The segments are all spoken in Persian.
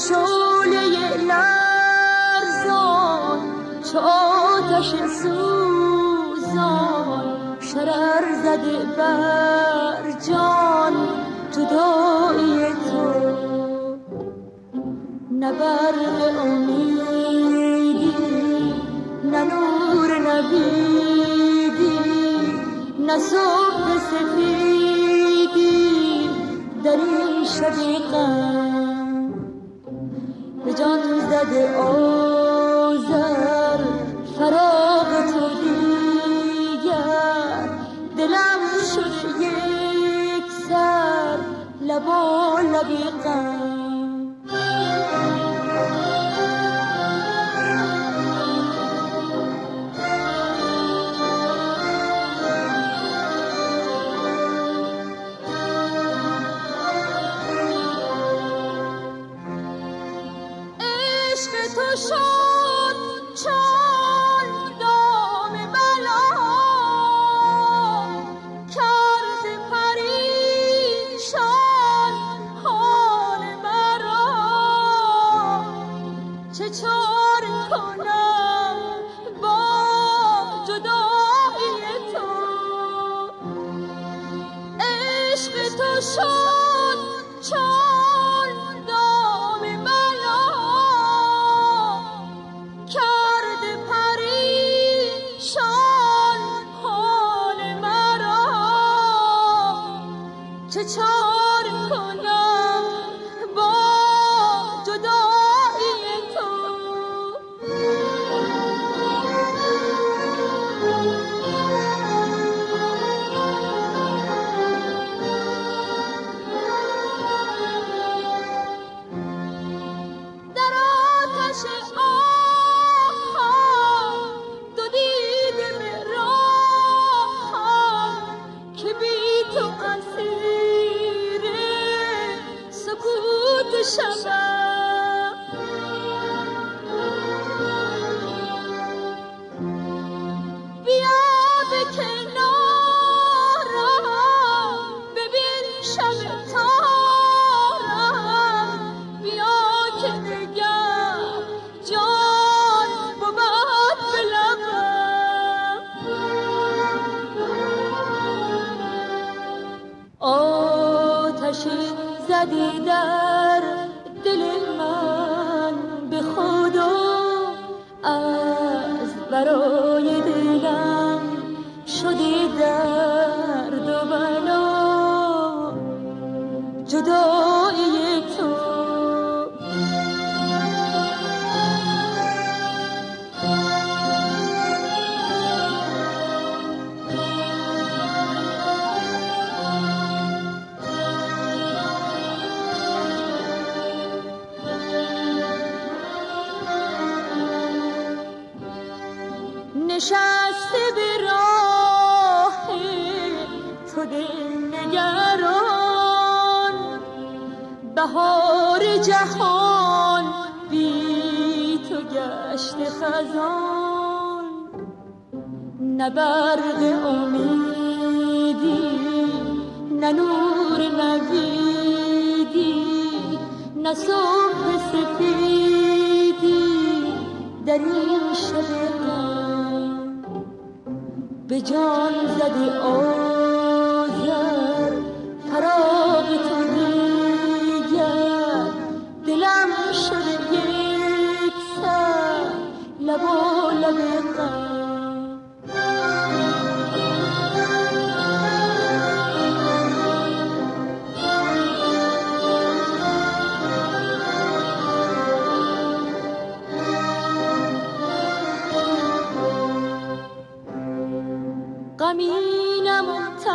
شعله لرزان، چو آتش سوزان، شرر زده بر جان جدایی تو. نه برق امیدی، نه نور نویدی، نه صبح سفیدی در این شب غم. به جان زده آذر فراق تو دیگر، دلم شد یک سر لبالب غم. تو شد چون دام بلا، کرد پریشان حال مرا. چه چاره کنم با جدایی تو؟ عشق تو شد چون دام بلا، کرد پریشان حال مرا. چه چاره کنم با جدایی تو؟ در آتش شبم، بیا به کنارم، ببین شب تارم. بیا که دگر جان بود به لبم. آتشی زدی در دل من به خدا، از برای دلم شدی درد و بلا. جدایی تو نشسته به راه تو دلنگران. بهار جهان بی تو گشت خزان. نه برق امیدی، نه نور نویدی، نه صبح سفیدی در این شب غم. به جان زدی آذر فراق تو دیگر، دلم شده یک سر لبالب غم. غمینم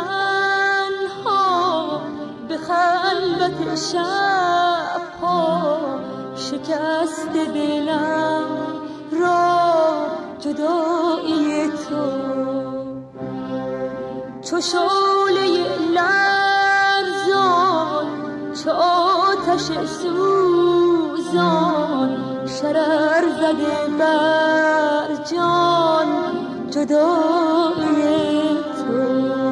تنها به خلوت شبها، شکست دلم را جدایی تو. چو شعله لرزان، چو آتش سوزان، شرر زده بر جان جدایی تو.